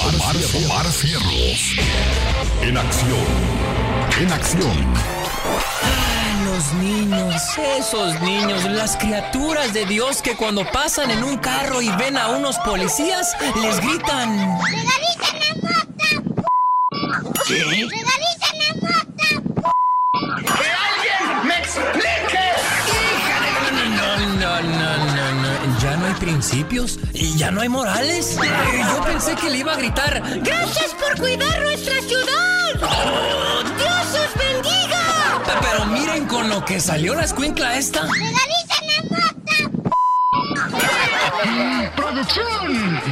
Omar Fierros. En acción. En acción. Los niños, esos niños, las criaturas de Dios que cuando pasan en un carro y ven a unos policías, les gritan: ¡Regalita la mota! ¿Qué? ¡Regalita la mota! ¡Que alguien me explique! No. ¿Ya no hay principios? ¿Y ya no hay morales? Yo pensé que le iba a gritar: ¡Gracias por cuidar nuestra ciudad! ¡Oh! ¡Dios os bendiga! Pero miren con lo que salió la escuincla esta. ¡Regalita la mota! ¡Producción!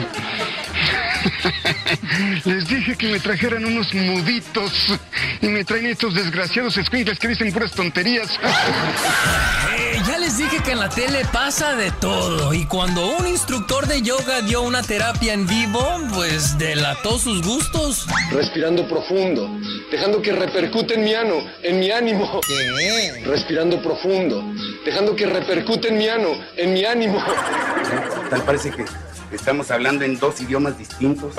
Les dije que me trajeran unos muditos y me traen estos desgraciados escuincles que dicen puras tonterías. Ya les dije que en la tele pasa de todo, y cuando un instructor de yoga dio una terapia en vivo, pues delató sus gustos. Respirando profundo, dejando que repercute en mi ánimo. ¿Qué? Respirando profundo, dejando que repercute en mi ánimo. Tal parece que estamos hablando en dos idiomas distintos.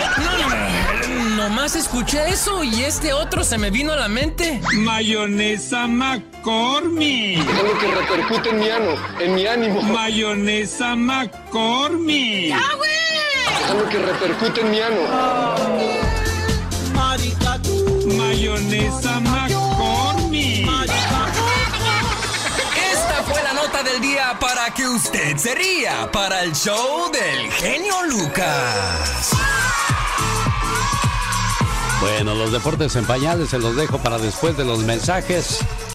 Nomás escuché eso y este otro se me vino a la mente. Mayonesa McCormick. Dejando que repercute en mi ánimo. Mayonesa McCormick. Dejando que repercute en mi ánimo. Mayonesa McCormick. Esta fue la nota del día para que usted se ría para el show del genio Lucas. Bueno, los deportes en pañales se los dejo para después de los mensajes.